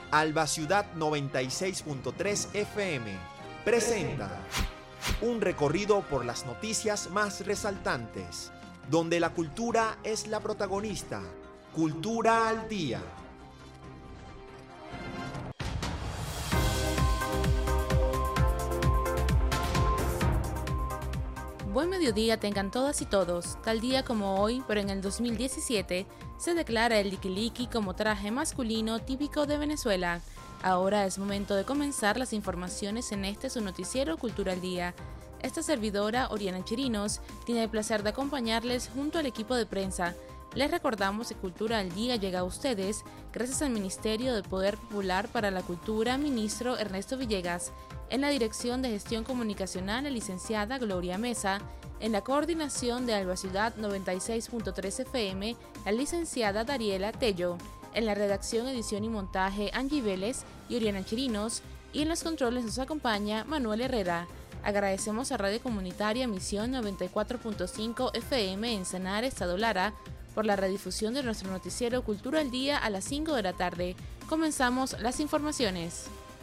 Alba Ciudad 96.3 FM presenta un recorrido por las noticias más resaltantes, donde la cultura es la protagonista. Cultura al Día. Buen mediodía tengan todas y todos. Tal día como hoy, pero en el 2017, se declara el liquiliqui como traje masculino típico de Venezuela. Ahora es momento de comenzar las informaciones en su noticiero Cultura al Día. Esta servidora, Oriana Chirinos, tiene el placer de acompañarles junto al equipo de prensa. Les recordamos que Cultura al Día llega a ustedes gracias al Ministerio de Poder Popular para la Cultura, ministro Ernesto Villegas, en la Dirección de Gestión Comunicacional, la licenciada Gloria Mesa, en la coordinación de Alba Ciudad 96.3 FM, la licenciada Dariela Tello, en la redacción, edición y montaje Angie Vélez y Oriana Chirinos, y en los controles nos acompaña Manuel Herrera. Agradecemos a Radio Comunitaria Misión 94.5 FM en Sanare, Estado Lara, por la redifusión de nuestro noticiero Cultura al Día a las 5 de la tarde. Comenzamos las informaciones.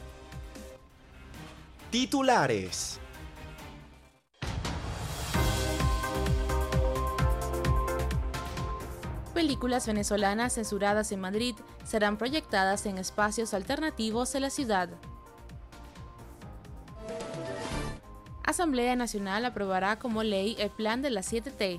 Titulares. Películas venezolanas censuradas en Madrid serán proyectadas en espacios alternativos de la ciudad. Asamblea Nacional aprobará como ley el plan de las 7T.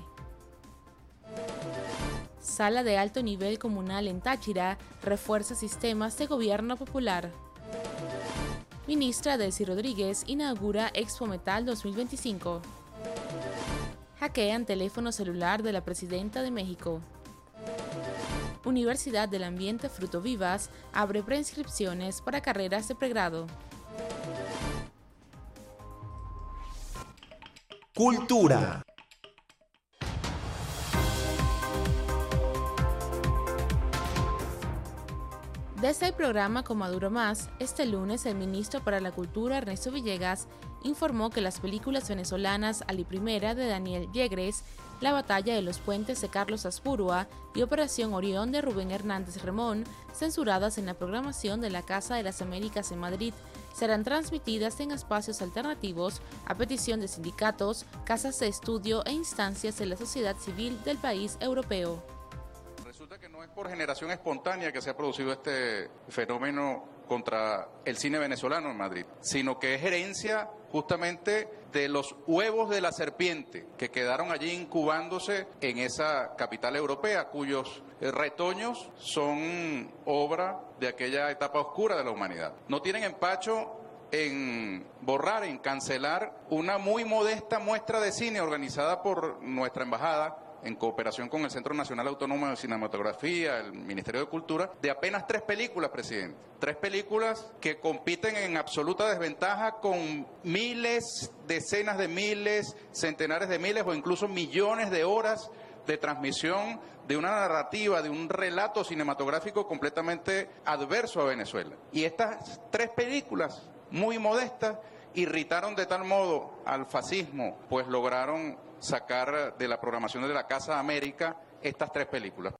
Sala de Alto Nivel Comunal en Táchira refuerza sistemas de gobierno popular. Ministra Delcy Rodríguez inaugura Expo Metal 2025. Hackean teléfono celular de la presidenta de México. Universidad del Ambiente Fruto Vivas abre preinscripciones para carreras de pregrado. Cultura. Desde el programa Comaduro Más, este lunes el ministro para la Cultura Ernesto Villegas informó que las películas venezolanas Ali Primera de Daniel Yegres, La Batalla de los Puentes de Carlos Aspurua y Operación Orión de Rubén Hernández Remón, censuradas en la programación de la Casa de las Américas en Madrid, serán transmitidas en espacios alternativos a petición de sindicatos, casas de estudio e instancias de la sociedad civil del país europeo. Resulta que no es por generación espontánea que se ha producido este fenómeno contra el cine venezolano en Madrid, sino que es herencia justamente de los huevos de la serpiente que quedaron allí incubándose en esa capital europea, cuyos retoños son obra de aquella etapa oscura de la humanidad. No tienen empacho en borrar, en cancelar una muy modesta muestra de cine organizada por nuestra embajada en cooperación con el Centro Nacional Autónomo de Cinematografía, el Ministerio de Cultura, de apenas 3 películas, presidente. 3 películas que compiten en absoluta desventaja con miles, decenas de miles, centenares de miles o incluso millones de horas de transmisión de una narrativa, de un relato cinematográfico completamente adverso a Venezuela. Y estas 3 películas, muy modestas, irritaron de tal modo al fascismo, pues lograron sacar de la programación de la Casa América estas 3 películas.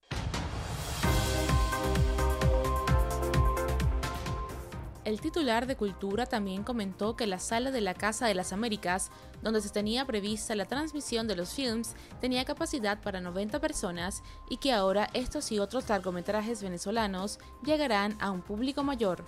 El titular de Cultura también comentó que la sala de la Casa de las Américas, donde se tenía prevista la transmisión de los films, tenía capacidad para 90 personas y que ahora estos y otros largometrajes venezolanos llegarán a un público mayor.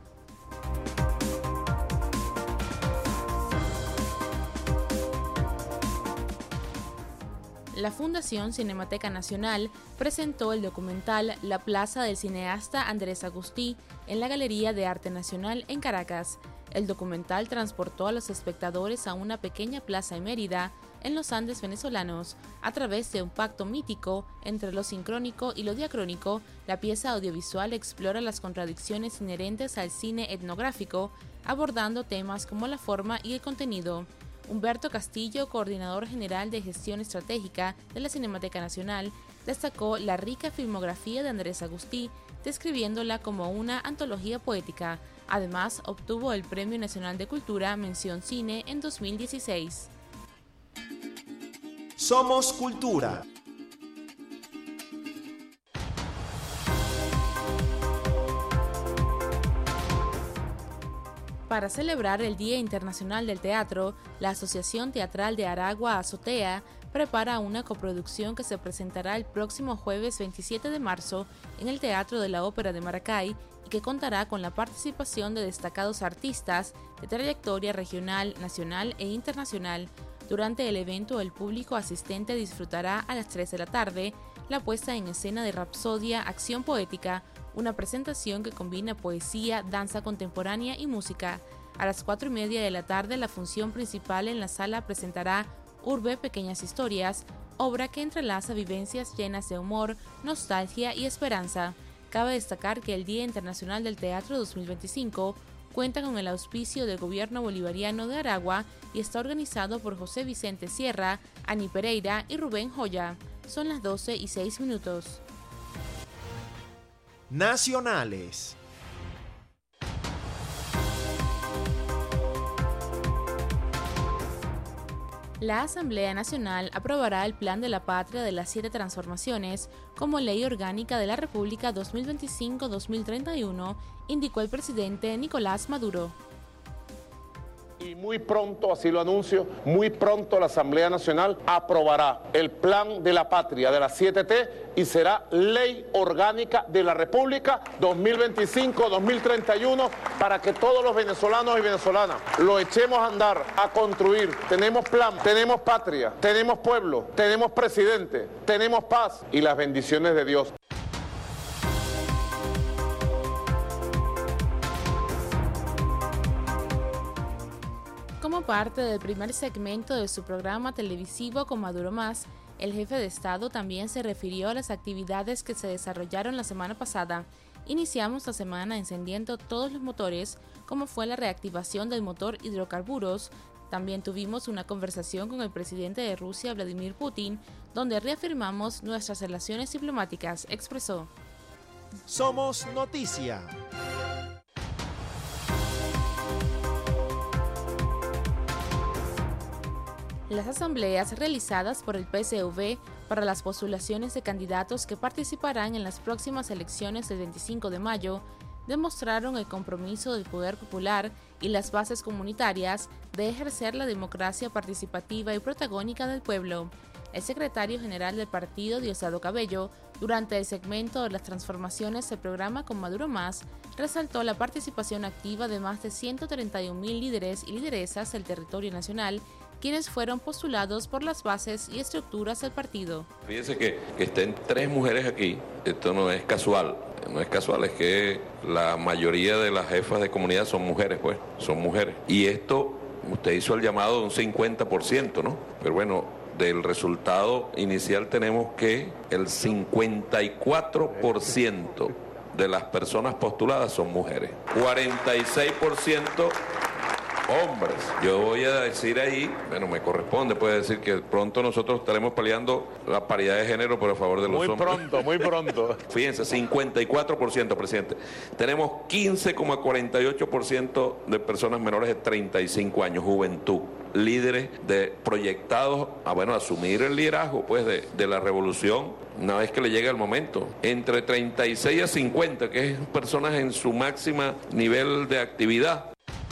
La Fundación Cinemateca Nacional presentó el documental La Plaza del cineasta Andrés Agustí en la Galería de Arte Nacional en Caracas. El documental transportó a los espectadores a una pequeña plaza en Mérida, en los Andes venezolanos, a través de un pacto mítico entre lo sincrónico y lo diacrónico. La pieza audiovisual explora las contradicciones inherentes al cine etnográfico, abordando temas como la forma y el contenido. Humberto Castillo, coordinador general de gestión estratégica de la Cinemateca Nacional, destacó la rica filmografía de Andrés Agustí, describiéndola como una antología poética. Además, obtuvo el Premio Nacional de Cultura Mención Cine en 2016. Somos Cultura. Para celebrar el Día Internacional del Teatro, la Asociación Teatral de Aragua Azotea prepara una coproducción que se presentará el próximo jueves 27 de marzo en el Teatro de la Ópera de Maracay y que contará con la participación de destacados artistas de trayectoria regional, nacional e internacional. Durante el evento, el público asistente disfrutará a las 3 de la tarde la puesta en escena de Rapsodia Acción Poética, una presentación que combina poesía, danza contemporánea y música. A las 4:30 de la tarde, la función principal en la sala presentará Urbe Pequeñas Historias, obra que entrelaza vivencias llenas de humor, nostalgia y esperanza. Cabe destacar que el Día Internacional del Teatro 2025 cuenta con el auspicio del Gobierno Bolivariano de Aragua y está organizado por José Vicente Sierra, Ani Pereira y Rubén Joya. Son las 12:06. Nacionales. La Asamblea Nacional aprobará el Plan de la Patria de las 7 Transformaciones como Ley Orgánica de la República 2025-2031, indicó el presidente Nicolás Maduro. Y muy pronto, así lo anuncio, muy pronto la Asamblea Nacional aprobará el Plan de la Patria de las 7T y será Ley Orgánica de la República 2025-2031 para que todos los venezolanos y venezolanas lo echemos a andar, a construir. Tenemos plan, tenemos patria, tenemos pueblo, tenemos presidente, tenemos paz y las bendiciones de Dios. Como parte del primer segmento de su programa televisivo Con Maduro Más, el jefe de Estado también se refirió a las actividades que se desarrollaron la semana pasada. Iniciamos la semana encendiendo todos los motores, como fue la reactivación del motor hidrocarburos. También tuvimos una conversación con el presidente de Rusia, Vladimir Putin, donde reafirmamos nuestras relaciones diplomáticas, expresó. Somos noticia. Las asambleas realizadas por el PCV para las postulaciones de candidatos que participarán en las próximas elecciones del 25 de mayo demostraron el compromiso del poder popular y las bases comunitarias de ejercer la democracia participativa y protagónica del pueblo. El secretario general del partido, Diosdado Cabello, durante el segmento de las transformaciones del programa Con Maduro Más, resaltó la participación activa de más de 131.000 líderes y lideresas del territorio nacional, quienes fueron postulados por las bases y estructuras del partido. Fíjense que estén 3 mujeres aquí, esto no es casual, es que la mayoría de las jefas de comunidad son mujeres, son mujeres. Y esto, usted hizo el llamado de un 50%, ¿no? Pero bueno, del resultado inicial tenemos que el 54% de las personas postuladas son mujeres, 46% hombres. Yo voy a decir ahí, me corresponde, puede decir que pronto nosotros estaremos peleando la paridad de género por el favor de los hombres. Muy pronto. Fíjense, 54%, presidente. Tenemos 15,48% de personas menores de 35 años, juventud, líderes proyectados a asumir el liderazgo de la revolución una vez que le llegue el momento. Entre 36 a 50, que es personas en su máxima nivel de actividad.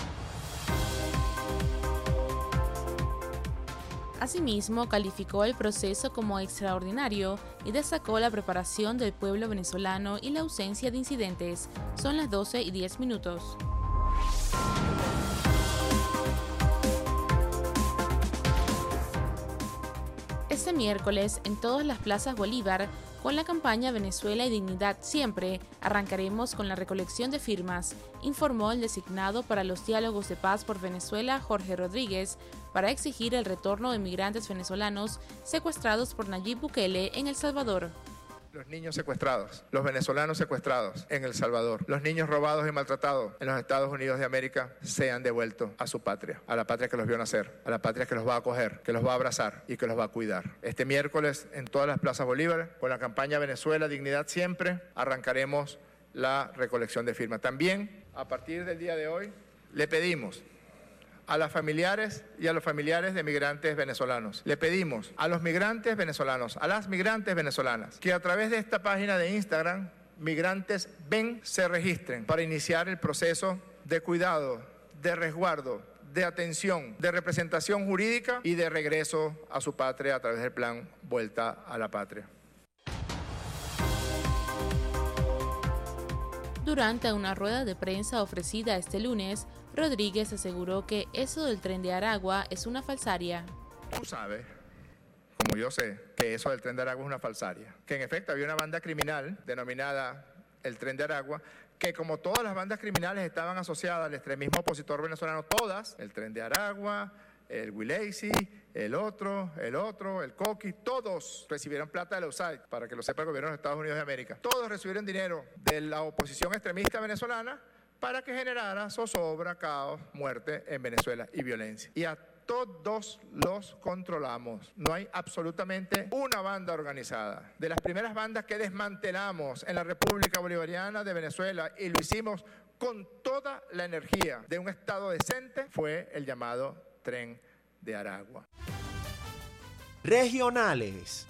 Asimismo, calificó el proceso como extraordinario y destacó la preparación del pueblo venezolano y la ausencia de incidentes. Son las 12:10. Este miércoles, en todas las plazas Bolívar, con la campaña Venezuela y Dignidad Siempre, arrancaremos con la recolección de firmas, informó el designado para los diálogos de paz por Venezuela, Jorge Rodríguez, para exigir el retorno de migrantes venezolanos secuestrados por Nayib Bukele en El Salvador. Los niños secuestrados, los venezolanos secuestrados en El Salvador, los niños robados y maltratados en los Estados Unidos de América sean devueltos a su patria, a la patria que los vio nacer, a la patria que los va a acoger, que los va a abrazar y que los va a cuidar. Este miércoles en todas las plazas Bolívar, con la campaña Venezuela, Dignidad Siempre, arrancaremos la recolección de firmas. También, a partir del día de hoy, le pedimos a las familiares y a los familiares de migrantes venezolanos. Le pedimos a los migrantes venezolanos, a las migrantes venezolanas, que a través de esta página de Instagram, Migrantes Ven, se registren para iniciar el proceso de cuidado, de resguardo, de atención, de representación jurídica y de regreso a su patria a través del plan Vuelta a la Patria. Durante una rueda de prensa ofrecida este lunes, Rodríguez aseguró que eso del Tren de Aragua es una falsaria. Tú sabes, como yo sé, que eso del Tren de Aragua es una falsaria. Que en efecto había una banda criminal denominada el Tren de Aragua, que como todas las bandas criminales estaban asociadas al extremismo opositor venezolano, todas, el Tren de Aragua, el Willacy, el otro, el Coqui, todos recibieron plata de la USAID, para que lo sepa el gobierno de los Estados Unidos de América. Todos recibieron dinero de la oposición extremista venezolana para que generara zozobra, caos, muerte en Venezuela y violencia. Y a todos los controlamos. No hay absolutamente una banda organizada. De las primeras bandas que desmantelamos en la República Bolivariana de Venezuela, y lo hicimos con toda la energía de un Estado decente, fue el llamado Tren de Aragua. Regionales.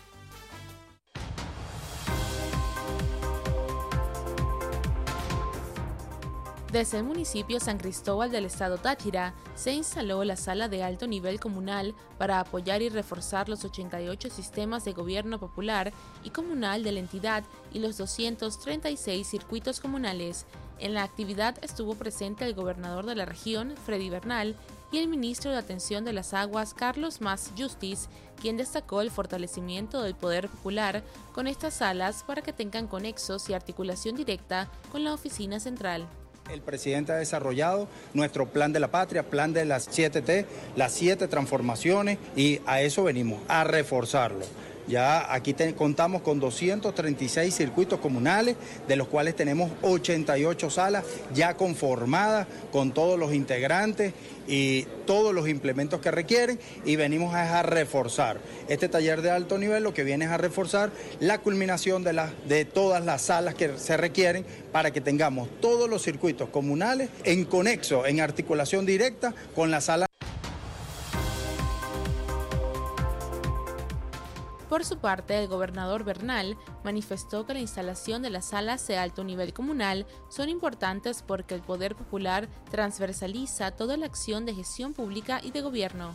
Desde el municipio San Cristóbal del estado Táchira se instaló la sala de alto nivel comunal para apoyar y reforzar los 88 sistemas de gobierno popular y comunal de la entidad y los 236 circuitos comunales. En la actividad estuvo presente el gobernador de la región, Freddy Bernal, y el ministro de Atención de las Aguas, Carlos Mas Justiz, quien destacó el fortalecimiento del poder popular con estas salas para que tengan conexos y articulación directa con la oficina central. El presidente ha desarrollado nuestro plan de la patria, plan de las 7T, las 7 transformaciones, y a eso venimos, a reforzarlo. Ya aquí contamos con 236 circuitos comunales, de los cuales tenemos 88 salas ya conformadas con todos los integrantes y todos los implementos que requieren, y venimos a reforzar. Este taller de alto nivel lo que viene es a reforzar la culminación de todas las salas que se requieren para que tengamos todos los circuitos comunales en conexo, en articulación directa con la sala. Por su parte, el gobernador Bernal manifestó que la instalación de las salas de alto nivel comunal son importantes porque el poder popular transversaliza toda la acción de gestión pública y de gobierno.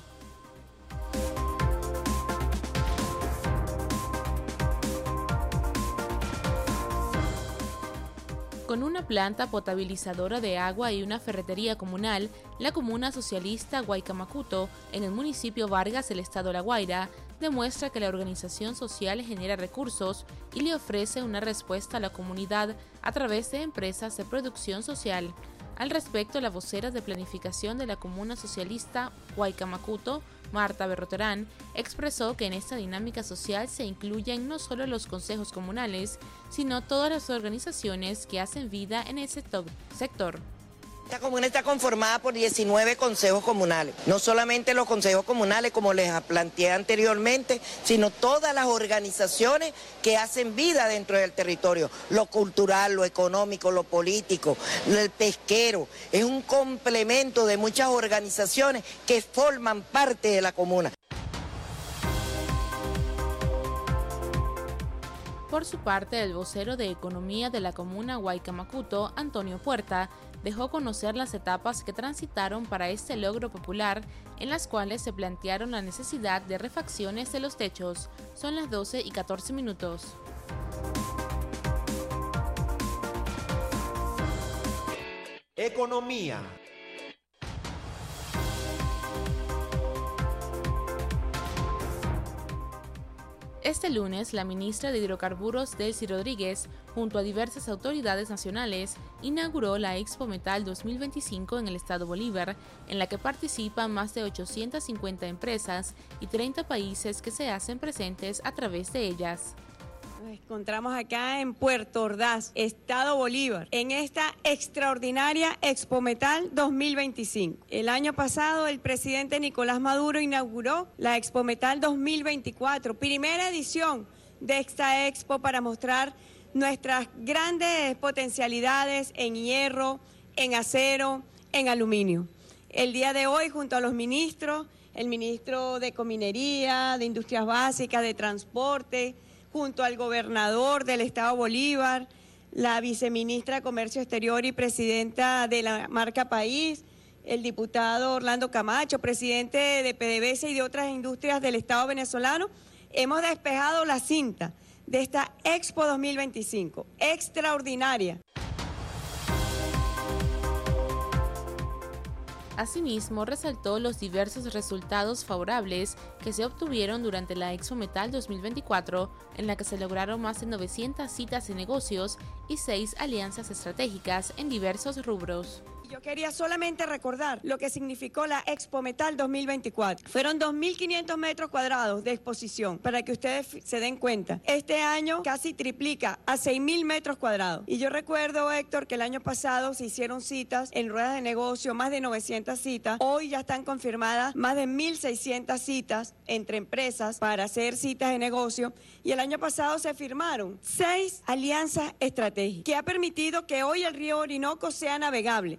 Con una planta potabilizadora de agua y una ferretería comunal, la comuna socialista Guaycamacuto, en el municipio Vargas del estado La Guaira, demuestra que la organización social genera recursos y le ofrece una respuesta a la comunidad a través de empresas de producción social. Al respecto, la vocera de planificación de la comuna socialista Guaycamacuto, Marta Berroterán, expresó que en esta dinámica social se incluyen no solo los consejos comunales, sino todas las organizaciones que hacen vida en el sector. Esta comuna está conformada por 19 consejos comunales, no solamente los consejos comunales como les planteé anteriormente, sino todas las organizaciones que hacen vida dentro del territorio, lo cultural, lo económico, lo político, el pesquero, es un complemento de muchas organizaciones que forman parte de la comuna. Por su parte, el vocero de Economía de la comuna Guaycamacuto, Antonio Puerta, dejó conocer las etapas que transitaron para este logro popular, en las cuales se plantearon la necesidad de refacciones de los techos. Son las 12:14. Economía. Este lunes, la ministra de Hidrocarburos, Delcy Rodríguez, junto a diversas autoridades nacionales, inauguró la Expo Metal 2025 en el estado Bolívar, en la que participan más de 850 empresas y 30 países que se hacen presentes a través de ellas. Nos encontramos acá en Puerto Ordaz, estado Bolívar, en esta extraordinaria Expo Metal 2025. El año pasado el presidente Nicolás Maduro inauguró la Expo Metal 2024, primera edición de esta expo para mostrar nuestras grandes potencialidades en hierro, en acero, en aluminio. El día de hoy, junto a los ministros, el ministro de Cominería, de Industrias Básicas, de Transporte, junto al gobernador del estado Bolívar, la viceministra de Comercio Exterior y presidenta de la marca País, el diputado Orlando Camacho, presidente de PDVSA y de otras industrias del Estado venezolano, hemos despejado la cinta de esta Expo 2025, extraordinaria. Asimismo, resaltó los diversos resultados favorables que se obtuvieron durante la Expo Metal 2024, en la que se lograron más de 900 citas de negocios y 6 alianzas estratégicas en diversos rubros. Yo quería solamente recordar lo que significó la Expo Metal 2024. Fueron 2.500 metros cuadrados de exposición, para que ustedes se den cuenta. Este año casi triplica a 6.000 metros cuadrados. Y yo recuerdo, Héctor, que el año pasado se hicieron citas en ruedas de negocio, más de 900 citas. Hoy ya están confirmadas más de 1.600 citas entre empresas para hacer citas de negocio. Y el año pasado se firmaron 6 alianzas estratégicas, que ha permitido que hoy el río Orinoco sea navegable.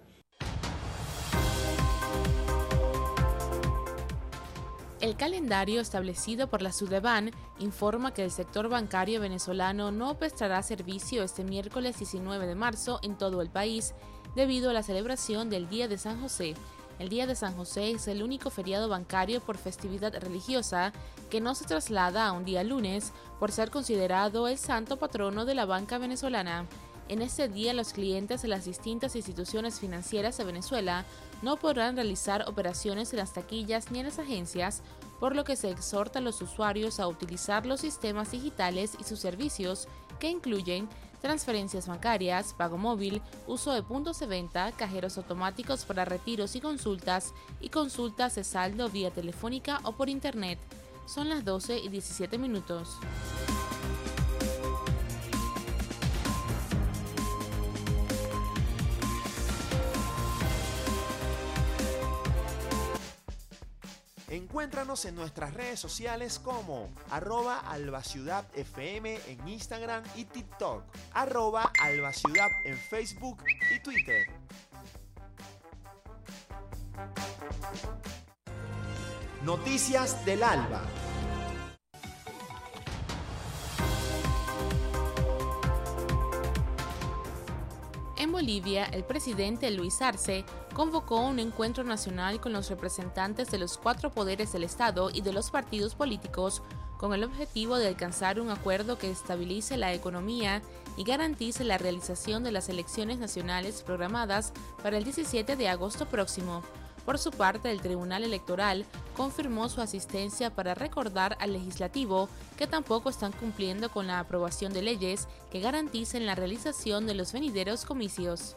El calendario establecido por la SUDEBAN informa que el sector bancario venezolano no prestará servicio este miércoles 19 de marzo en todo el país debido a la celebración del Día de San José. El Día de San José es el único feriado bancario por festividad religiosa que no se traslada a un día lunes por ser considerado el santo patrono de la banca venezolana. En este día, los clientes de las distintas instituciones financieras de Venezuela no podrán realizar operaciones en las taquillas ni en las agencias, por lo que se exhorta a los usuarios a utilizar los sistemas digitales y sus servicios, que incluyen transferencias bancarias, pago móvil, uso de puntos de venta, cajeros automáticos para retiros y consultas de saldo vía telefónica o por internet. Son las 12:17. Encuéntranos en nuestras redes sociales como @albaciudadfm en Instagram y TikTok, @albaciudad en Facebook y Twitter. Noticias del Alba. En Bolivia, el presidente Luis Arce convocó un encuentro nacional con los representantes de los 4 poderes del Estado y de los partidos políticos con el objetivo de alcanzar un acuerdo que estabilice la economía y garantice la realización de las elecciones nacionales programadas para el 17 de agosto próximo. Por su parte, el Tribunal Electoral confirmó su asistencia para recordar al Legislativo que tampoco están cumpliendo con la aprobación de leyes que garanticen la realización de los venideros comicios.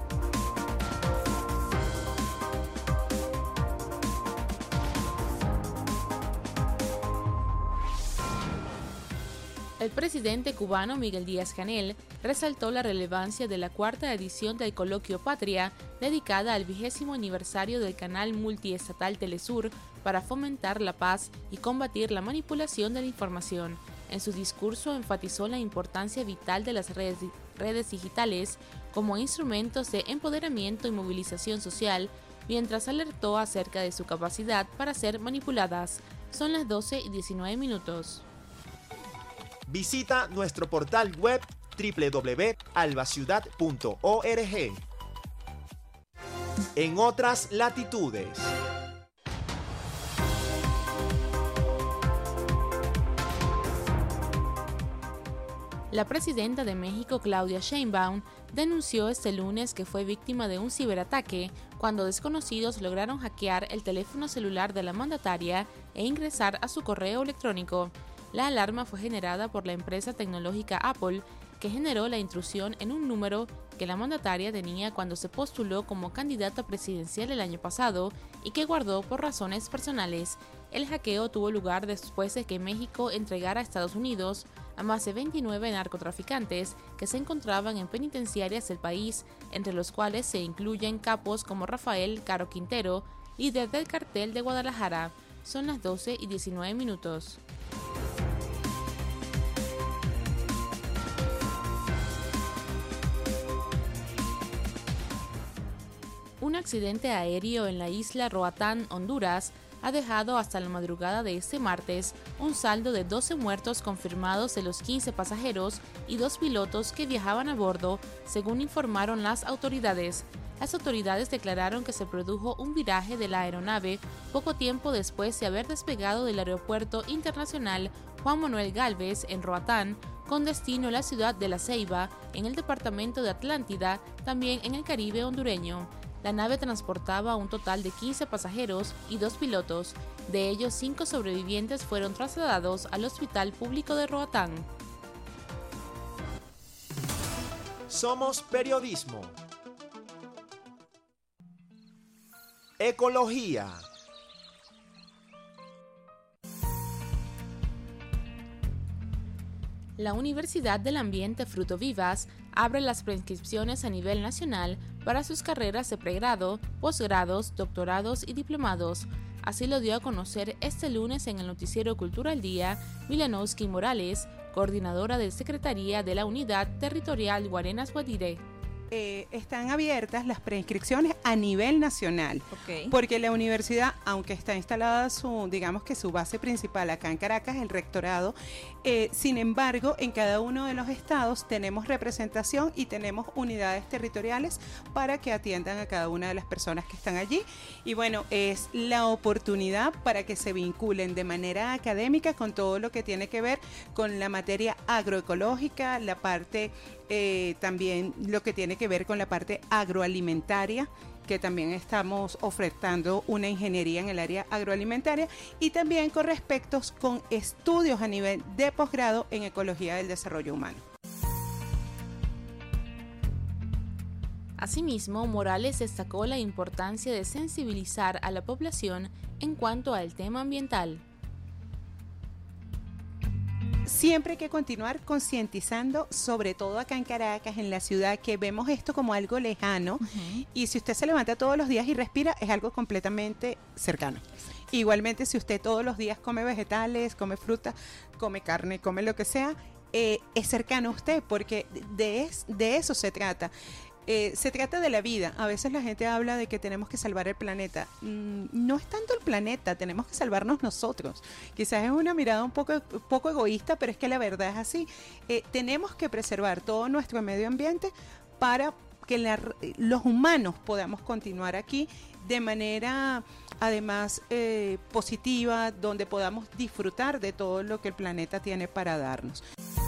El presidente cubano Miguel Díaz-Canel resaltó la relevancia de la 4ª edición del Coloquio Patria, dedicada al 20º aniversario del canal multiestatal Telesur para fomentar la paz y combatir la manipulación de la información. En su discurso enfatizó la importancia vital de las redes digitales como instrumentos de empoderamiento y movilización social, mientras alertó acerca de su capacidad para ser manipuladas. Son las 12:19. Visita nuestro portal web www.albaciudad.org. En otras latitudes. La presidenta de México, Claudia Sheinbaum, denunció este lunes que fue víctima de un ciberataque cuando desconocidos lograron hackear el teléfono celular de la mandataria e ingresar a su correo electrónico. La alarma fue generada por la empresa tecnológica Apple, que generó la intrusión en un número que la mandataria tenía cuando se postuló como candidata presidencial el año pasado y que guardó por razones personales. El hackeo tuvo lugar después de que México entregara a Estados Unidos a más de 29 narcotraficantes que se encontraban en penitenciarias del país, entre los cuales se incluyen capos como Rafael Caro Quintero, líder del cartel de Guadalajara. Son las 12:19. Un accidente aéreo en la isla Roatán, Honduras, ha dejado hasta la madrugada de este martes un saldo de 12 muertos confirmados de los 15 pasajeros y 2 pilotos que viajaban a bordo, según informaron las autoridades. Las autoridades declararon que se produjo un viraje de la aeronave poco tiempo después de haber despegado del Aeropuerto Internacional Juan Manuel Gálvez en Roatán, con destino a la ciudad de La Ceiba, en el departamento de Atlántida, también en el Caribe hondureño. La nave transportaba un total de 15 pasajeros y 2 pilotos. De ellos, 5 sobrevivientes fueron trasladados al Hospital Público de Roatán. Somos periodismo. Ecología. La Universidad del Ambiente Fruto Vivas abre las preinscripciones a nivel nacional para sus carreras de pregrado, posgrados, doctorados y diplomados. Así lo dio a conocer este lunes en el noticiero Cultura al Día Milanowski Morales, coordinadora de Secretaría de la Unidad Territorial Guarenas-Guadiré. Están abiertas las preinscripciones a nivel nacional, porque la universidad, aunque está instalada su base principal acá en Caracas, el rectorado, sin embargo, en cada uno de los estados tenemos representación y tenemos unidades territoriales para que atiendan a cada una de las personas que están allí. Y bueno, es la oportunidad para que se vinculen de manera académica con todo lo que tiene que ver con la materia agroecológica, la parte también lo que tiene que ver con la parte agroalimentaria, que también estamos ofertando una ingeniería en el área agroalimentaria, y también con estudios a nivel de posgrado en ecología del desarrollo humano. Asimismo, Morales destacó la importancia de sensibilizar a la población en cuanto al tema ambiental. Siempre hay que continuar concientizando, sobre todo acá en Caracas, en la ciudad, que vemos esto como algo lejano, y si usted se levanta todos los días y respira, es algo completamente cercano. Igualmente, si usted todos los días come vegetales, come fruta, come carne, come lo que sea, es cercano a usted, porque de eso se trata. Se trata de la vida. A veces la gente habla de que tenemos que salvar el planeta. No es tanto el planeta, tenemos que salvarnos nosotros. Quizás es una mirada un poco egoísta, pero es que la verdad es así. Tenemos que preservar todo nuestro medio ambiente para que los humanos podamos continuar aquí de manera, además, positiva, donde podamos disfrutar de todo lo que el planeta tiene para darnos.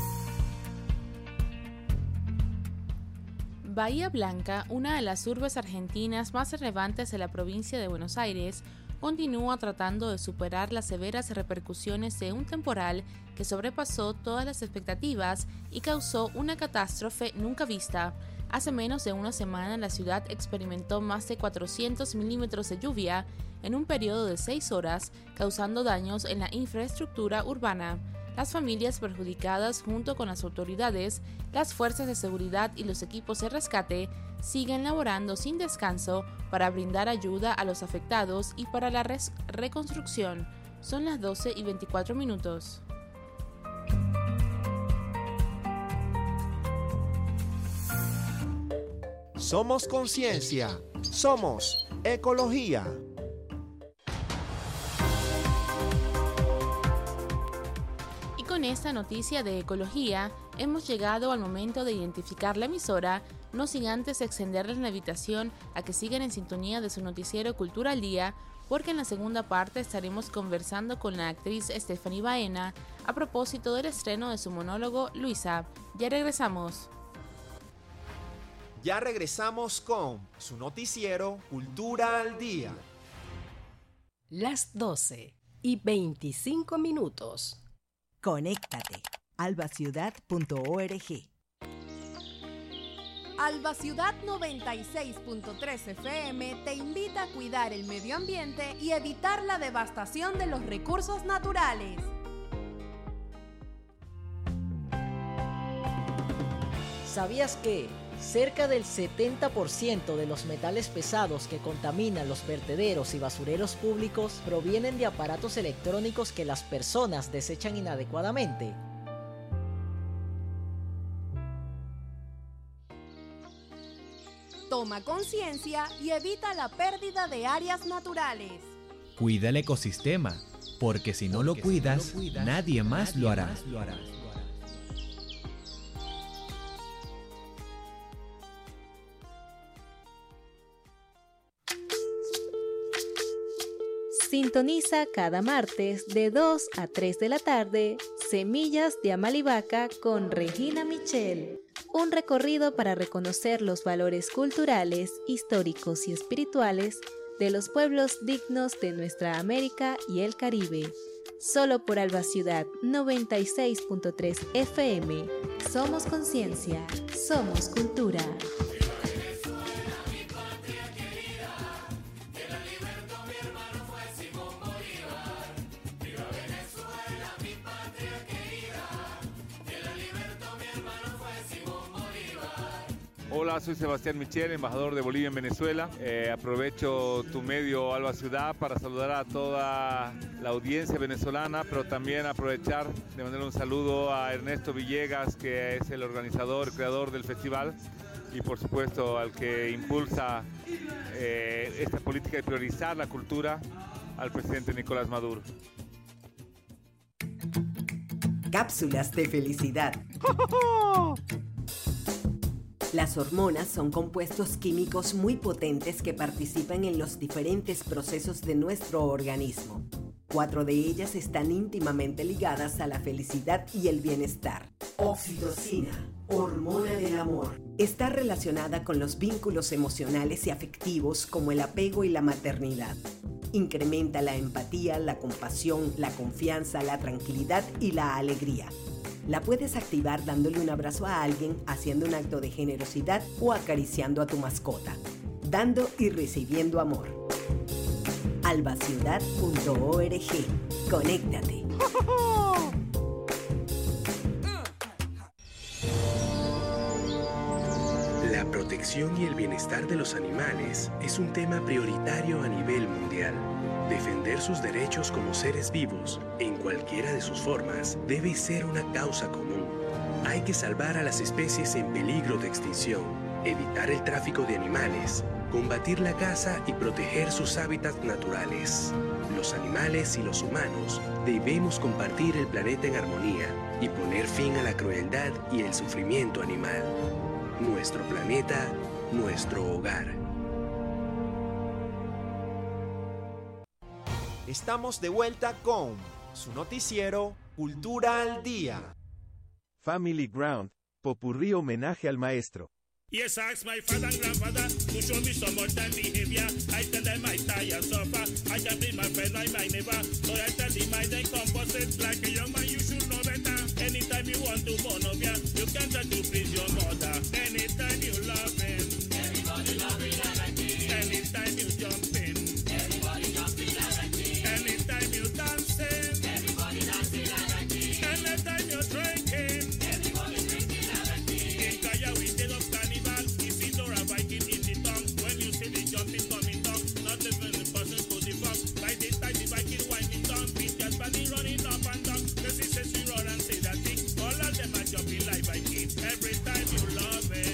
Bahía Blanca, una de las urbes argentinas más relevantes de la provincia de Buenos Aires, continúa tratando de superar las severas repercusiones de un temporal que sobrepasó todas las expectativas y causó una catástrofe nunca vista. Hace menos de una semana la ciudad experimentó más de 400 milímetros de lluvia en un periodo de 6 horas, causando daños en la infraestructura urbana. Las familias perjudicadas, junto con las autoridades, las fuerzas de seguridad y los equipos de rescate, siguen laborando sin descanso para brindar ayuda a los afectados y para la reconstrucción. Son las 12:24. Somos conciencia. Somos ecología. Con esta noticia de ecología, hemos llegado al momento de identificar la emisora, no sin antes extenderles la invitación a que sigan en sintonía de su noticiero Cultura al Día, porque en la segunda parte estaremos conversando con la actriz Stephanie Baena a propósito del estreno de su monólogo Luisa. Ya regresamos. Ya regresamos con su noticiero Cultura al Día. Las 12:25. Conéctate. albaciudad.org. Albaciudad 96.3 FM te invita a cuidar el medio ambiente y evitar la devastación de los recursos naturales. ¿Sabías que cerca del 70% de los metales pesados que contaminan los vertederos y basureros públicos provienen de aparatos electrónicos que las personas desechan inadecuadamente? Toma conciencia y evita la pérdida de áreas naturales. Cuida el ecosistema, porque si no lo cuidas, nadie más lo hará. Sintoniza cada martes de 2 a 3 de la tarde Semillas de Amalivaca con Regina Michel. Un recorrido para reconocer los valores culturales, históricos y espirituales de los pueblos dignos de nuestra América y el Caribe. Solo por Alba Ciudad 96.3 FM. Somos conciencia, somos cultura. Hola, soy Sebastián Michel, embajador de Bolivia en Venezuela. Aprovecho tu medio Alba Ciudad para saludar a toda la audiencia venezolana, pero también aprovechar de mandar un saludo a Ernesto Villegas, que es el organizador, creador del festival, y por supuesto al que impulsa esta política de priorizar la cultura, al presidente Nicolás Maduro. Cápsulas de felicidad. Las hormonas son compuestos químicos muy potentes que participan en los diferentes procesos de nuestro organismo. 4 de ellas están íntimamente ligadas a la felicidad y el bienestar. Oxitocina, hormona del amor. Está relacionada con los vínculos emocionales y afectivos como el apego y la maternidad. Incrementa la empatía, la compasión, la confianza, la tranquilidad y la alegría. La puedes activar dándole un abrazo a alguien, haciendo un acto de generosidad o acariciando a tu mascota. Dando y recibiendo amor. albaciudad.org. Conéctate. La protección y el bienestar de los animales es un tema prioritario a nivel mundial. Defender sus derechos como seres vivos, en cualquiera de sus formas, debe ser una causa común. Hay que salvar a las especies en peligro de extinción, evitar el tráfico de animales, combatir la caza y proteger sus hábitats naturales. Los animales y los humanos debemos compartir el planeta en armonía y poner fin a la crueldad y el sufrimiento animal. Nuestro planeta, nuestro hogar. Estamos de vuelta con su noticiero Cultura al Día. Family Ground, popurrí homenaje al maestro. Yes, I asked my father and grandfather to show me some modern behavior. I tell them I tire suffer. I can be my friend, I my neighbor. So I tell him I then compensate like a young man, you should know better. Anytime you want to monovia, you can try to please your mother. Anytime you love him, everybody love him like me. Anytime you jump in, everybody jumping like me. Anytime you dancing, everybody dancing like me. Anytime you're drinking, everybody drinking like me. In Kaya we did up carnival, Isidora Viking in the tongue. When you see the jumping coming down, not even the person to the box. By the time the Viking winding down, beat that body running up and down. The sisters we run and say that thing. All of them are jumping like Viking. Every time you love it.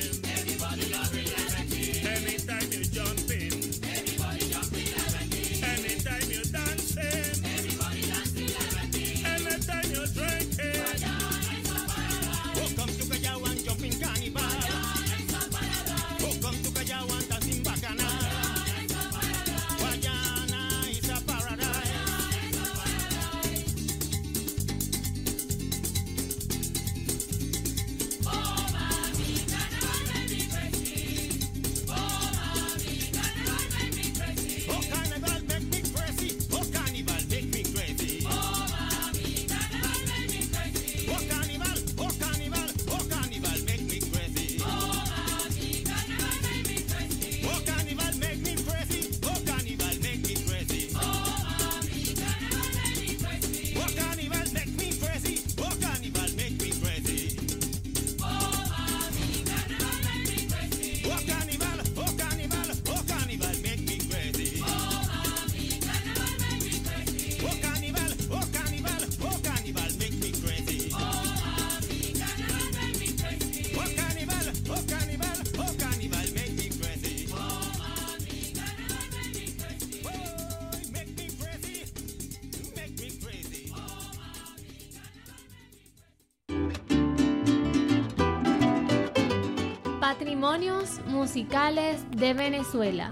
Testimonios musicales de Venezuela.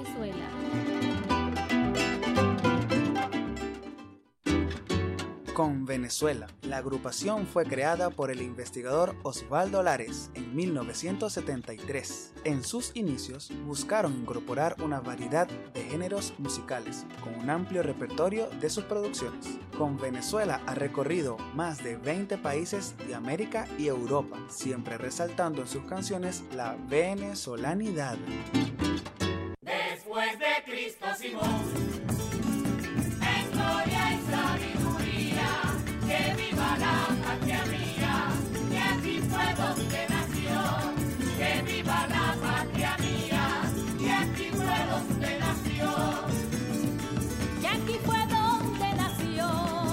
Con Venezuela. La agrupación fue creada por el investigador Osvaldo Lares en 1973. En sus inicios buscaron incorporar una variedad de géneros musicales con un amplio repertorio de sus producciones. Con Venezuela ha recorrido más de 20 países de América y Europa, siempre resaltando en sus canciones la venezolanidad. Después de Cristo Simón, en gloria y sabiduría, que viva la patria mía, que aquí fue donde nació. Que viva la patria mía, que aquí fue donde nació. Que aquí fue donde nació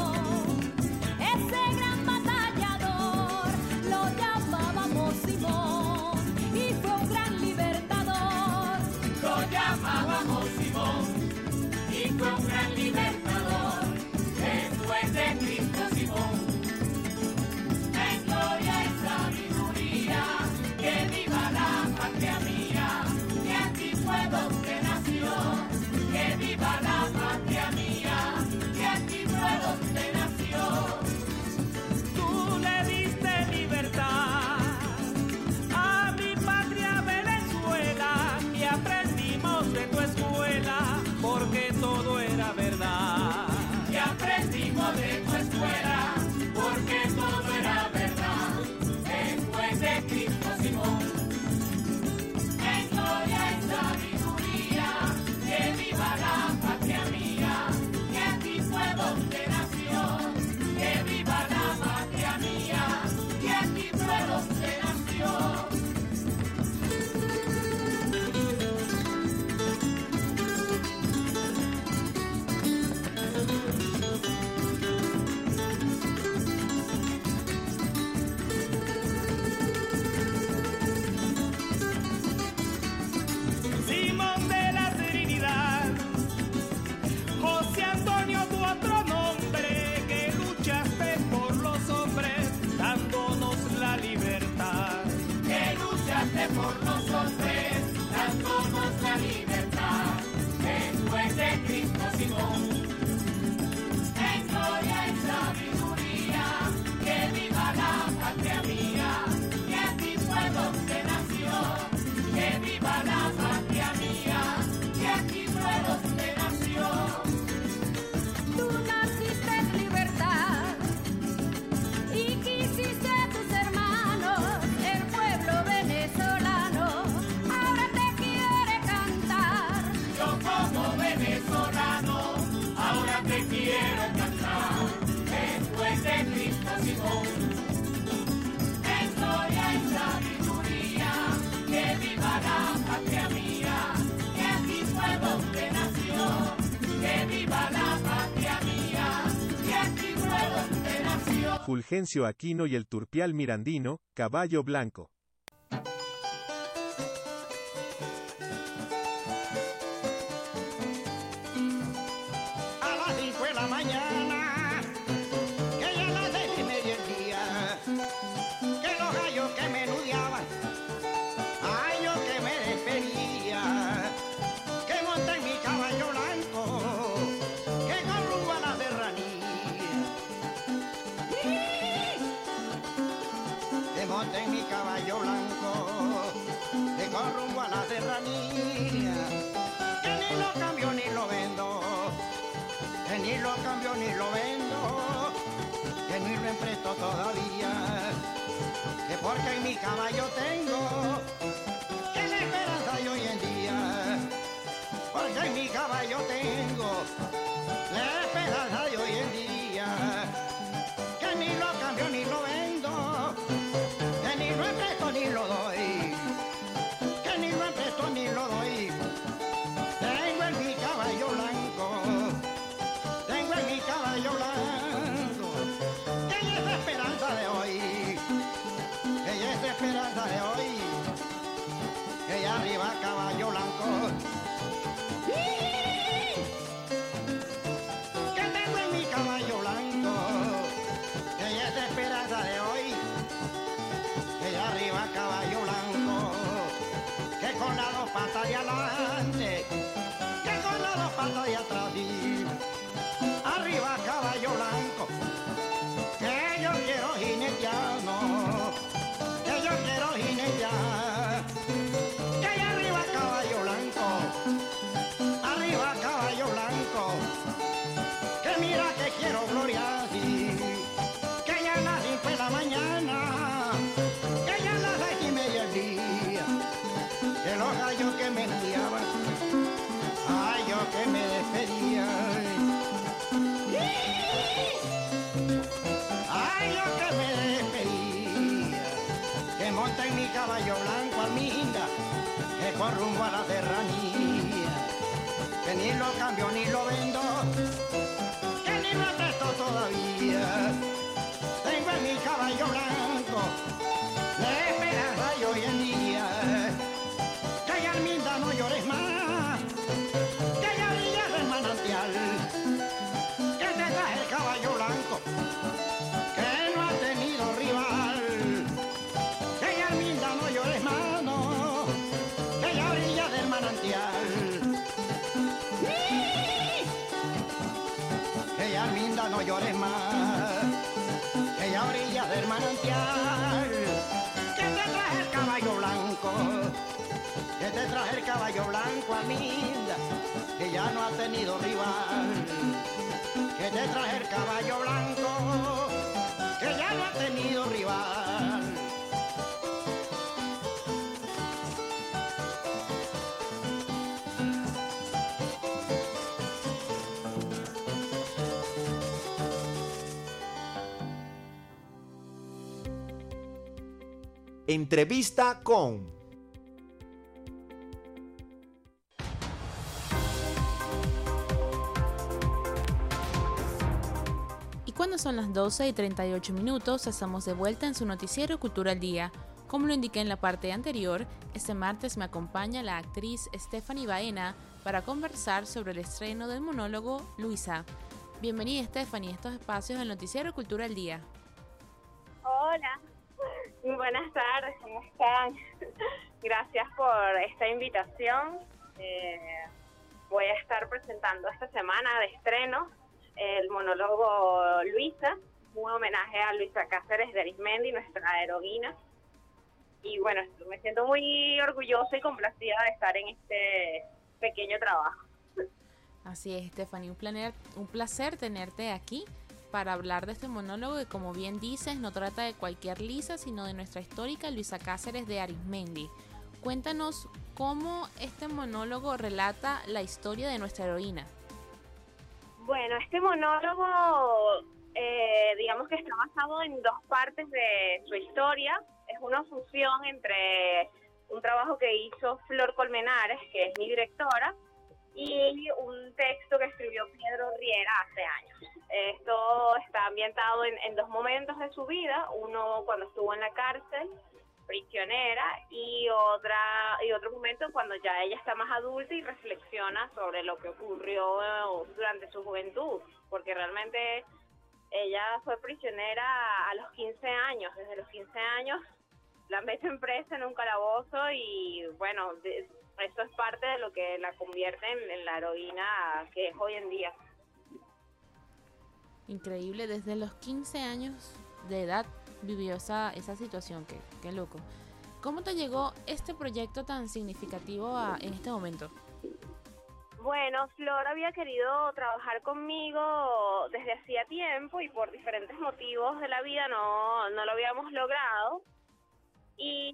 ese gran batallador, lo llamábamos Simón y fue un gran libertador. Lo llamábamos Simón y fue un gran libertador. Después de Cristo Simón, en gloria y sabiduría, que viva la patria mía, que aquí fue donde nació. Que viva la patria mía, que aquí fue donde nació. Tú le diste libertad a mi patria Venezuela y aprendimos de tu escuela porque todo era verdad. Y aprendimos de tu escuela porque todo era verdad. Después de Cristo Simón, en gloria y sabiduría, que viva la patria mía, que aquí fue donde nació. Que viva la patria mía, que aquí fue donde nació. Simón de la Trinidad, José Antonio tu otro nombre, que luchaste por los hombres dándonos la libertad. Que luchaste por los hombres, dándonos la libertad. Después de Cristo Simón, en gloria y sabiduría, que viva la patria mía, que aquí fue donde nació. Que viva la patria mía, que aquí fue donde nació. Tú naciste en libertad y quisiste a tus hermanos, el pueblo venezolano ahora te quiere cantar. Yo como venezolano ahora te quiero cantar. Después de Cristo Simón, en gloria y sabiduría, que viva la patria mía, que aquí fue donde nació. Que viva la patria mía, que aquí fue donde nació. Fulgencio Aquino y el Turpial Mirandino, Caballo Blanco. A las 5 de la mañana, que ya las 6:30 del día, que los gallos que menudeaban, ay yo que me despedía, que monté en mi caballo blanco, que con rumbo a la serranía. Que monté en mi caballo blanco, que con rumbo a la serranía, que ni lo cambio ni lo vendo. Que ni lo cambio ni lo vendo, que ni lo empresto todavía, que porque en mi caballo tengo, que la esperanza de hoy en día, porque en mi caballo tengo, la esperanza de hoy en día, que ni lo cambio ni lo vendo, que ni lo empresto ni lo doy, que ni lo empresto ni lo doy, tengo en mi caballo blanco. Tengo en mi caballo blanco, que ella es la esperanza de hoy, que ella es la esperanza de hoy, que ella arriba caballo blanco. Que tengo en mi caballo blanco, que ella es la esperanza de hoy, que ella arriba caballo blanco. adelante, que con las dos patas de atrás y arriba caballo blanco, que yo quiero jinetear, no, que yo quiero jinetear, que allá arriba caballo blanco, arriba caballo blanco, que mira que quiero gloriar, que ya a las 5 de la mañana, que ya a las 6:30 del día, que los gallos que me enviaban, ay, yo que me despedía, ay, yo que me despedía, que monta en mi caballo blanco alminda, que con rumbo a la serranía, que ni lo cambio ni lo vendo, que ni lo presto todavía, tengo en mi caballo blanco la esperanza y hoy en día, que ya alminda no llores más, que ya brilla del manantial, que te traje el caballo blanco, que no ha tenido rival, que ya alminda no llores más, no, que ya brilla del manantial, que ya alminda no llores más, que ya brilla del manantial, que te traje el caballo blanco, que te traje el caballo blanco alminda, que ya no ha tenido rival, que te traje el caballo blanco, que ya no ha tenido rival. Entrevista con... Y cuando son las 12:38, estamos de vuelta en su noticiero Cultura al Día. Como lo indiqué en la parte anterior, este martes me acompaña la actriz Stephanie Baena para conversar sobre el estreno del monólogo Luisa. Bienvenida, Stephanie, a estos espacios del noticiero Cultura al Día. Hola, muy buenas tardes, ¿cómo están? Gracias por esta invitación. Voy a estar presentando esta semana de estreno el monólogo Luisa, un homenaje a Luisa Cáceres de Arismendi, nuestra heroína. Y bueno, me siento muy orgullosa y complacida de estar en este pequeño trabajo. Así es, Stephanie, un placer tenerte aquí para hablar de este monólogo que, como bien dices, no trata de cualquier Lisa, sino de nuestra histórica Luisa Cáceres de Arismendi. Cuéntanos cómo este monólogo relata la historia de nuestra heroína. Bueno, este monólogo, digamos que está basado en dos partes de su historia. Es una fusión entre un trabajo que hizo Flor Colmenares, que es mi directora, y un texto que escribió Pedro Riera hace años. Esto está ambientado en dos momentos de su vida, uno cuando estuvo en la cárcel, prisionera, y otro momento cuando ya ella está más adulta y reflexiona sobre lo que ocurrió durante su juventud, porque realmente ella fue prisionera a los 15 años, desde los 15 años la meten presa en un calabozo y bueno, eso es parte de lo que la convierte en la heroína que es hoy en día. Increíble, desde los 15 años de edad vivió esa situación, qué loco. ¿Cómo te llegó este proyecto tan significativo en este momento? Bueno, Flor había querido trabajar conmigo desde hacía tiempo y por diferentes motivos de la vida no lo habíamos logrado. Y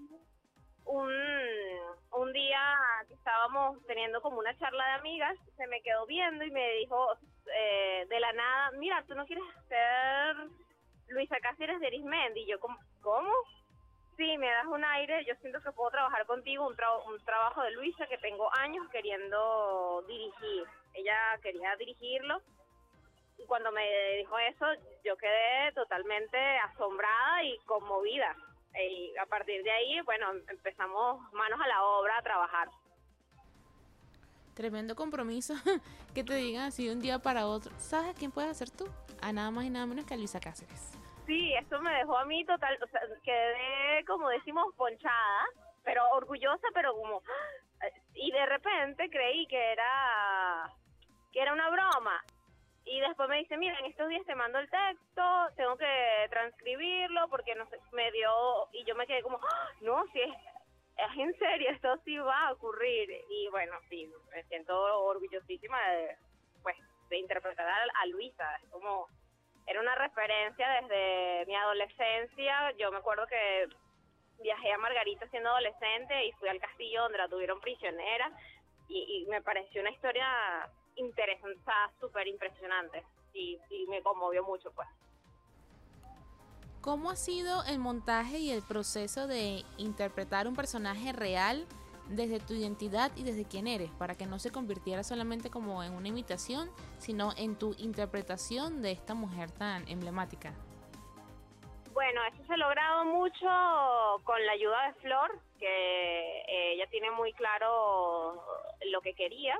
un día que estábamos teniendo como una charla de amigas, se me quedó viendo y me dijo de la nada, mira, ¿tú no quieres ser Luisa Cáceres de Arismendi? Y yo, ¿cómo? Sí, me das un aire, yo siento que puedo trabajar contigo, un trabajo de Luisa que tengo años queriendo dirigir. Ella quería dirigirlo y cuando me dijo eso, yo quedé totalmente asombrada y conmovida. Y a partir de ahí, bueno, empezamos manos a la obra a trabajar. Tremendo compromiso que te digan así de un día para otro. ¿Sabes a quién puedes hacer tú? A nada más y nada menos que a Luisa Cáceres. Sí, eso me dejó a mí total, o sea, quedé, como decimos, ponchada, pero orgullosa, pero como... Y Y de repente creí que era una broma. Y después me dice, mira, en estos días te mando el texto, tengo que transcribirlo porque no sé, me dio, y yo me quedé como, ¡ah! No, si es en serio, esto sí va a ocurrir. Y bueno, sí, me siento orgullosísima de interpretar a Luisa. Es como, era una referencia desde mi adolescencia. Yo me acuerdo que viajé a Margarita siendo adolescente y fui al castillo donde la tuvieron prisionera, y me pareció una historia interesante, súper impresionante, y me conmovió mucho, pues. ¿Cómo ha sido el montaje y el proceso de interpretar un personaje real desde tu identidad y desde quién eres, para que no se convirtiera solamente como en una imitación, sino en tu interpretación de esta mujer tan emblemática? Bueno, eso se ha logrado mucho con la ayuda de Flor, que ella tiene muy claro lo que quería,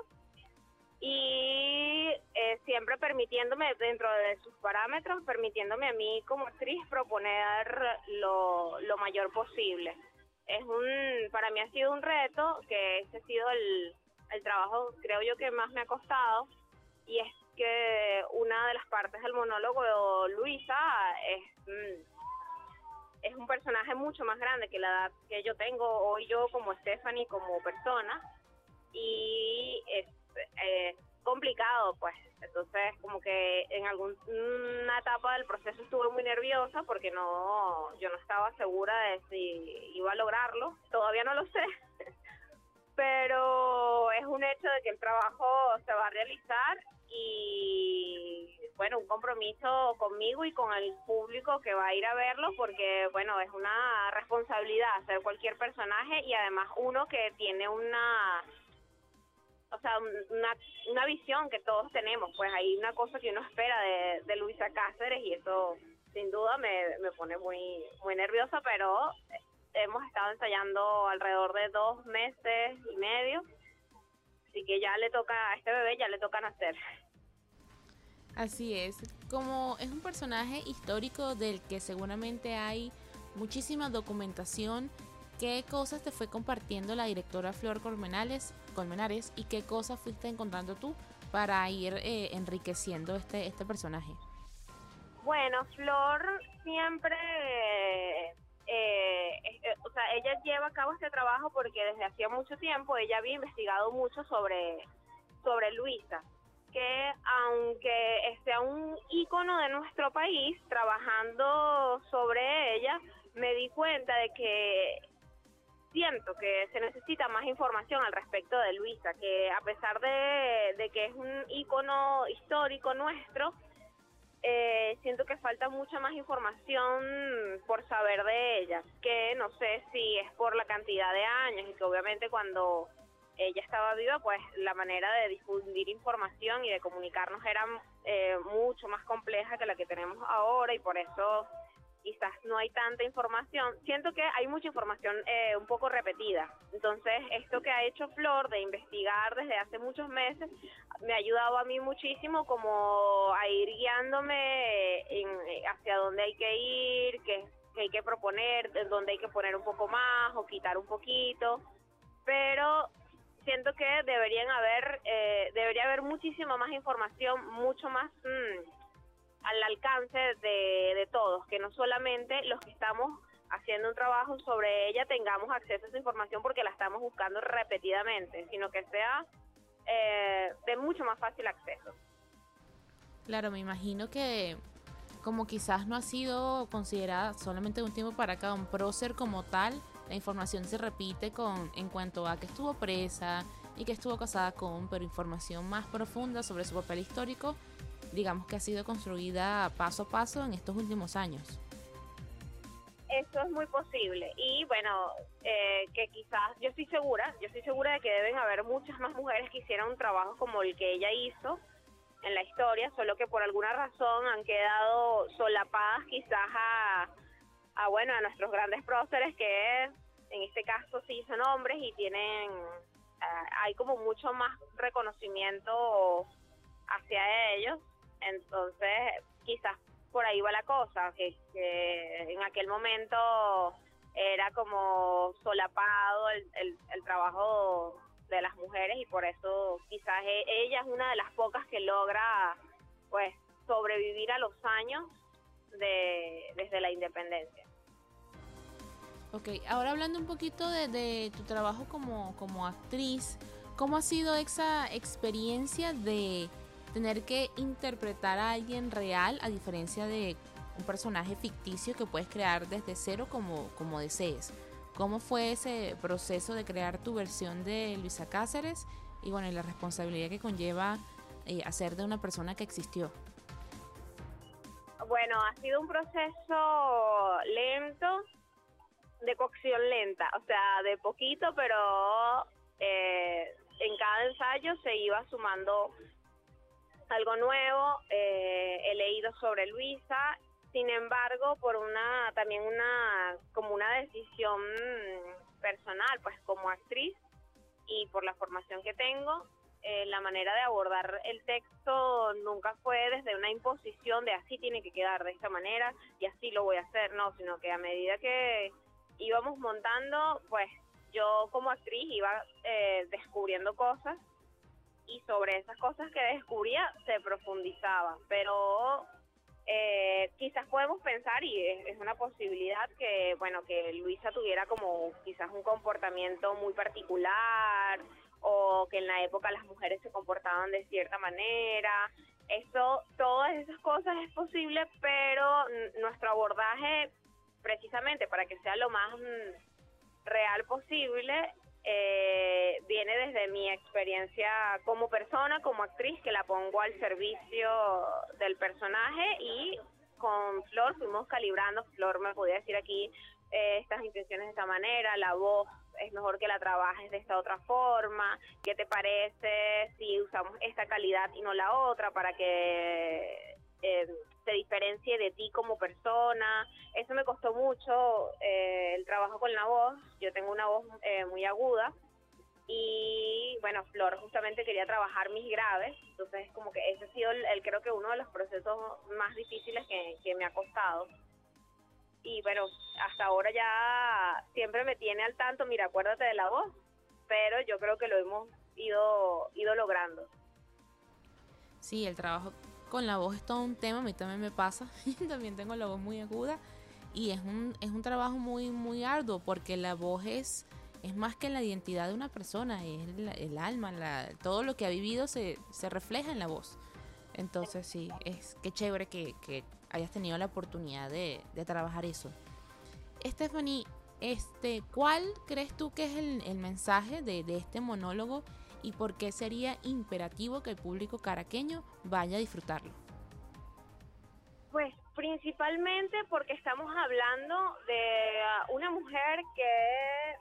y siempre permitiéndome, dentro de sus parámetros, permitiéndome a mí como actriz proponer lo mayor posible. Para mí ha sido un reto, que ese ha sido el trabajo, creo yo, que más me ha costado, y es que una de las partes del monólogo de Luisa es un personaje mucho más grande que la edad que yo tengo hoy, yo como Stephanie, como persona, y es complicado, pues. Entonces, como que en alguna etapa del proceso estuve muy nerviosa porque yo no estaba segura de si iba a lograrlo. Todavía no lo sé, pero es un hecho de que el trabajo se va a realizar, y bueno, un compromiso conmigo y con el público que va a ir a verlo, porque bueno, es una responsabilidad hacer cualquier personaje, y además uno que tiene una visión que todos tenemos. Pues hay una cosa que uno espera de Luisa Cáceres, y eso sin duda me pone muy, muy nerviosa, pero hemos estado ensayando alrededor de 2 meses y medio, así que a este bebé ya le toca nacer. Así es, como es un personaje histórico del que seguramente hay muchísima documentación, ¿qué cosas te fue compartiendo la directora Flor Colmenares y qué cosas fuiste encontrando tú para ir enriqueciendo este personaje? Bueno, Flor siempre, ella lleva a cabo este trabajo porque desde hacía mucho tiempo ella había investigado mucho sobre Luisa, que aunque sea un ícono de nuestro país, trabajando sobre ella, me di cuenta de que siento que se necesita más información al respecto de Luisa, que a pesar de que es un ícono histórico nuestro, siento que falta mucha más información por saber de ella, que no sé si es por la cantidad de años, y que obviamente cuando ella estaba viva, pues la manera de difundir información y de comunicarnos era mucho más compleja que la que tenemos ahora, y por eso quizás no hay tanta información. Siento que hay mucha información un poco repetida. Entonces, esto que ha hecho Flor de investigar desde hace muchos meses me ha ayudado a mí muchísimo como a ir guiándome hacia dónde hay que ir, qué hay que proponer, dónde hay que poner un poco más o quitar un poquito. Pero siento que debería haber muchísima más información, mucho más al alcance de todos, que no solamente los que estamos haciendo un trabajo sobre ella tengamos acceso a esa información porque la estamos buscando repetidamente, sino que sea de mucho más fácil acceso. Claro, me imagino que como quizás no ha sido considerada solamente de un tiempo para acá un prócer como tal, la información se repite en cuanto a que estuvo presa y que estuvo casada con, pero información más profunda sobre su papel histórico, digamos que ha sido construida paso a paso en estos últimos años. Eso es muy posible, y bueno, que quizás, yo estoy segura de que deben haber muchas más mujeres que hicieron un trabajo como el que ella hizo en la historia, solo que por alguna razón han quedado solapadas quizás a nuestros grandes próceres, que en este caso sí son hombres y tienen, hay como mucho más reconocimiento hacia ellos. Entonces quizás por ahí va la cosa, que en aquel momento era como solapado el trabajo de las mujeres, y por eso quizás ella es una de las pocas que logra pues sobrevivir a los años desde la independencia. Ok, ahora hablando un poquito de tu trabajo como actriz, ¿cómo ha sido esa experiencia de tener que interpretar a alguien real a diferencia de un personaje ficticio que puedes crear desde cero como desees? ¿Cómo fue ese proceso de crear tu versión de Luisa Cáceres y bueno, y la responsabilidad que conlleva hacer de una persona que existió? Bueno, ha sido un proceso lento, de cocción lenta, o sea, de poquito, pero en cada ensayo se iba sumando algo nuevo. He leído sobre Luisa, sin embargo, por una decisión personal, pues como actriz y por la formación que tengo, la manera de abordar el texto nunca fue desde una imposición de así tiene que quedar de esta manera y así lo voy a hacer, no, sino que a medida que íbamos montando, pues yo como actriz iba descubriendo cosas, y sobre esas cosas que descubría se profundizaba, pero quizás podemos pensar, y es una posibilidad, que bueno, que Luisa tuviera como quizás un comportamiento muy particular, o que en la época las mujeres se comportaban de cierta manera. Eso, todas esas cosas es posible, pero nuestro abordaje, precisamente para que sea lo más real posible, viene desde mi experiencia como persona, como actriz, que la pongo al servicio del personaje, y con Flor fuimos calibrando. Flor me podía decir aquí estas intenciones de esta manera, la voz es mejor que la trabajes de esta otra forma, ¿qué te parece si usamos esta calidad y no la otra para que se diferencie de ti como persona? Eso me costó mucho, el trabajo con la voz. Yo tengo una voz muy aguda, y bueno, Flor justamente quería trabajar mis graves, entonces como que ese ha sido creo que uno de los procesos más difíciles que me ha costado. Y bueno, hasta ahora ya siempre me tiene al tanto, mira, acuérdate de la voz, pero yo creo que lo hemos ido logrando. Sí, el trabajo con la voz es todo un tema, a mí también me pasa, también tengo la voz muy aguda, y es un trabajo muy, muy arduo, porque la voz es más que la identidad de una persona, es el alma, todo lo que ha vivido se refleja en la voz. Entonces sí, qué chévere que hayas tenido la oportunidad de trabajar eso. Stephanie, ¿cuál crees tú que es el mensaje de este monólogo, y por qué sería imperativo que el público caraqueño vaya a disfrutarlo? Pues principalmente porque estamos hablando de una mujer que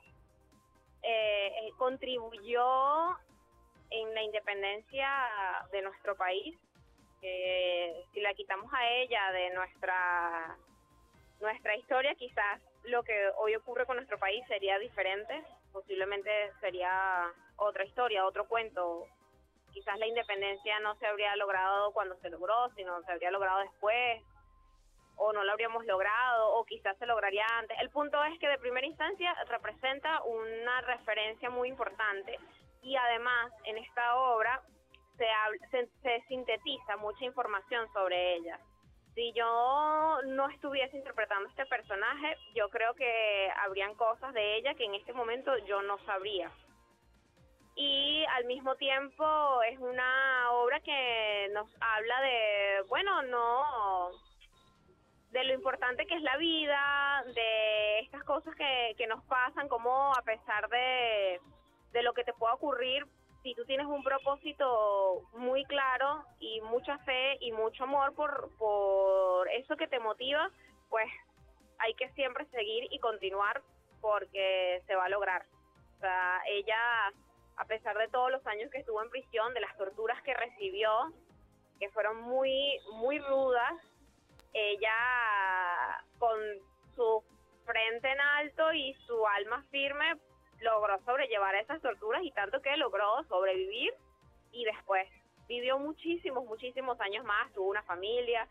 contribuyó en la independencia de nuestro país. Si la quitamos a ella de nuestra historia, quizás lo que hoy ocurre con nuestro país sería diferente, posiblemente sería otra historia, otro cuento. Quizás la independencia no se habría logrado cuando se logró, sino se habría logrado después, o no lo habríamos logrado, o quizás se lograría antes. El punto es que de primera instancia representa una referencia muy importante, y además en esta obra se sintetiza mucha información sobre ella. Si yo no estuviese interpretando este personaje, yo creo que habrían cosas de ella que en este momento yo no sabría. Y al mismo tiempo es una obra que nos habla de, de lo importante que es la vida, de estas cosas que nos pasan, como a pesar de lo que te pueda ocurrir, si tú tienes un propósito muy claro y mucha fe y mucho amor por eso que te motiva, pues hay que siempre seguir y continuar, porque se va a lograr. O sea, ella, a pesar de todos los años que estuvo en prisión, de las torturas que recibió, que fueron muy, muy rudas, ella con su frente en alto y su alma firme logró sobrellevar esas torturas, y tanto que logró sobrevivir, y después vivió muchísimos años más, tuvo una familia. O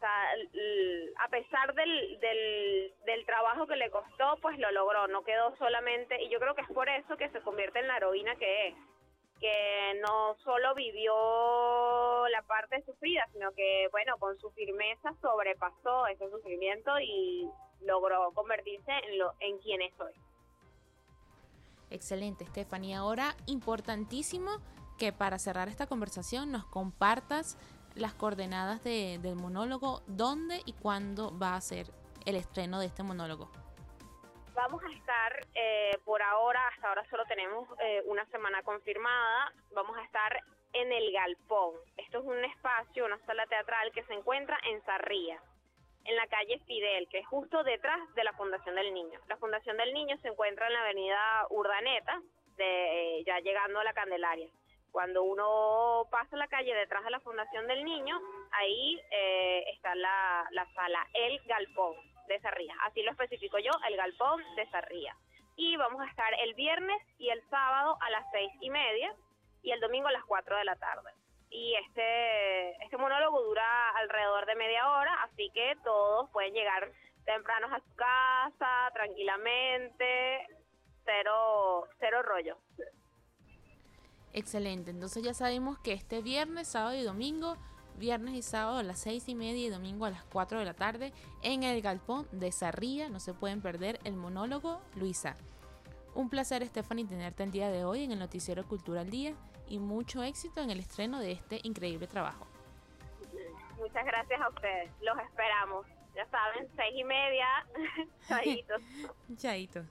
sea, a pesar del trabajo que le costó, pues lo logró, no quedó solamente, y yo creo que es por eso que se convierte en la heroína que es, que no solo vivió la parte sufrida, sino que, bueno, con su firmeza sobrepasó ese sufrimiento y logró convertirse en quien es hoy. Excelente, Stephanie. Ahora, importantísimo que para cerrar esta conversación nos compartas las coordenadas del monólogo, dónde y cuándo va a ser el estreno de este monólogo. Vamos a estar, por ahora, hasta ahora solo tenemos una semana confirmada, vamos a estar en El Galpón. Esto es un espacio, una sala teatral que se encuentra en Sarría, en la calle Fidel, que es justo detrás de la Fundación del Niño. La Fundación del Niño se encuentra en la avenida Urdaneta, ya llegando a la Candelaria. Cuando uno pasa la calle detrás de la Fundación del Niño, ahí está la sala El Galpón de Sarría. Así lo especifico yo, El Galpón de Sarría. Y vamos a estar el viernes y el sábado a las 6:30 y el domingo a las 4 de la tarde. Y este monólogo dura alrededor de media hora, así que todos pueden llegar tempranos a su casa, tranquilamente, cero rollo. Excelente, entonces ya sabemos que este viernes, sábado y domingo, viernes y sábado a las 6:30 y domingo a las 4 de la tarde en El Galpón de Sarría, no se pueden perder el monólogo Luisa. Un placer, Stephanie, tenerte el día de hoy en el Noticiero Cultura al Día y mucho éxito en el estreno de este increíble trabajo. Muchas gracias a ustedes, los esperamos. Ya saben, 6:30, chaitos. Chaito.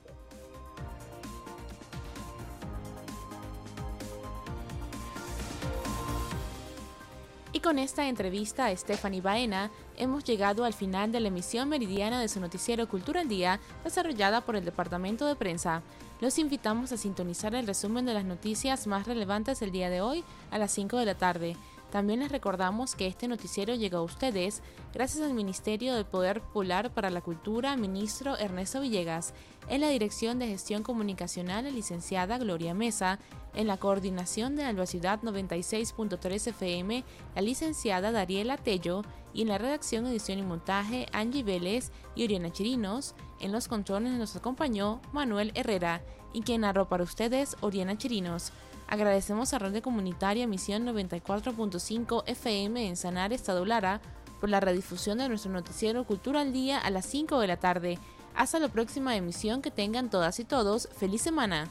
Y con esta entrevista a Stephanie Baena, hemos llegado al final de la emisión meridiana de su noticiero Cultura al Día, desarrollada por el Departamento de Prensa. Los invitamos a sintonizar el resumen de las noticias más relevantes del día de hoy a las 5 de la tarde. También les recordamos que este noticiero llega a ustedes gracias al Ministerio del Poder Popular para la Cultura, ministro Ernesto Villegas, en la Dirección de Gestión Comunicacional, la licenciada Gloria Mesa, en la coordinación de Alba Ciudad 96.3 FM, la licenciada Dariela Tello, y en la redacción, edición y montaje, Angie Vélez y Oriana Chirinos. En los controles nos acompañó Manuel Herrera, y quien narró para ustedes, Oriana Chirinos. Agradecemos a Radio Comunitaria Misión 94.5 FM en Sanar, Estado Lara, por la redifusión de nuestro noticiero Cultura al Día a las 5 de la tarde. Hasta la próxima emisión, que tengan todas y todos feliz semana.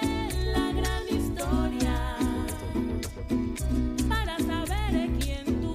Para saber quién tú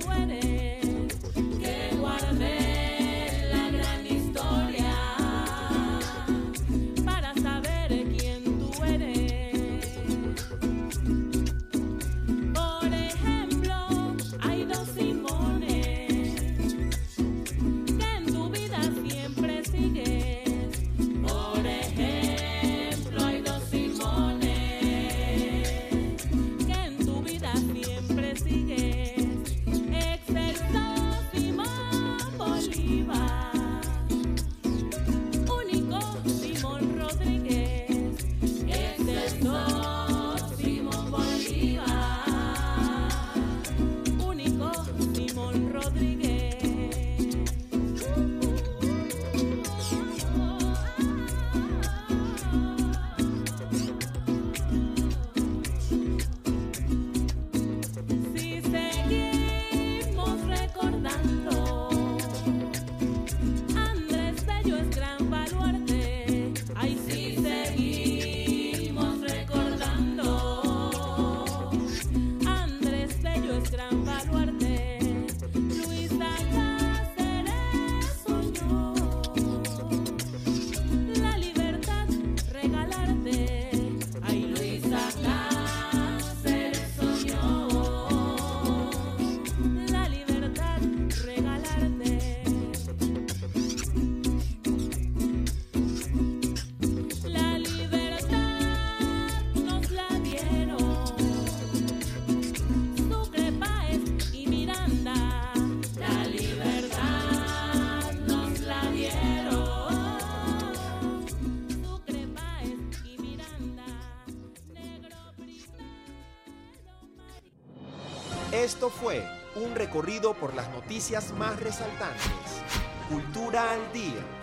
Esto fue un recorrido por las noticias más resaltantes. Cultura al día.